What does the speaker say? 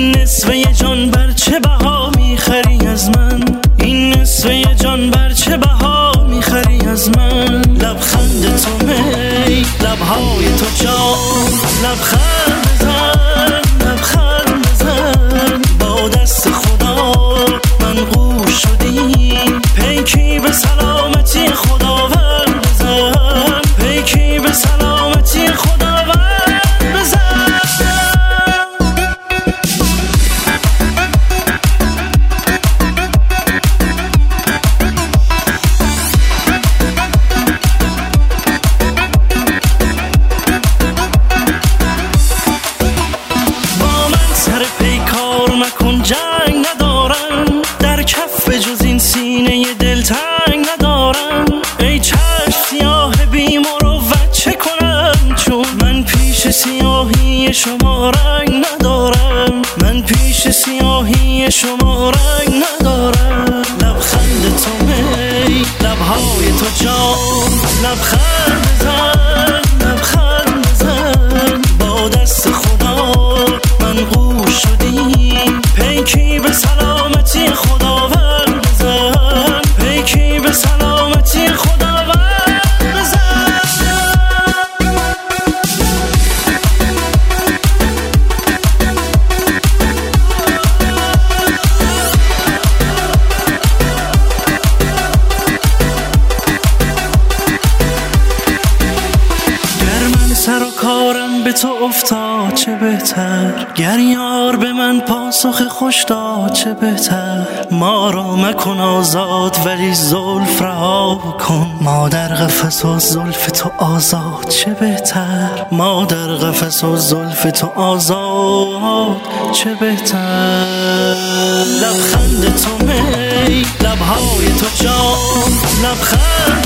این نصفه جان بر چه بها میخری از من؟ این نصفه جان بر چه بها میخری از من؟ لبخند تو می، لبهای تو جان، لبخند بزن، لبخند بزن. با دست خدا منقوش شدی، پیکی به سلامتی خداوند بزن، پیکی به سلامتی خداوند بزن. با من سر پیکار مکن، جنگ ندارم در کف جز این سینه دلتنگ ندارم. ای چشم سیاه بی مروت چه کنم، چون من پیش سیاهی شما رنگ ندارم، من پیش سیاهی شما رنگ ندارم. لبخند تو می، لبهای تو جان، لبخند بزن، لبخند بزن. با دست خدا منقوش شدی، پیکی به سلامتی خداوند بزن، پیکی به سلامتی خداوند بزن. گر من سر و کارم به تو افتاد چه بهتر، گر یار به من پاسخ خوش داد چه بهتر. ما را مکن آزاد ولی زلف رها کن، ما در قفس و زلف تو آزاد چه بهتر، ما در قفس و زلف تو آزاد چه بهتر. لبخند تو می، لبهای تو جان، لبخند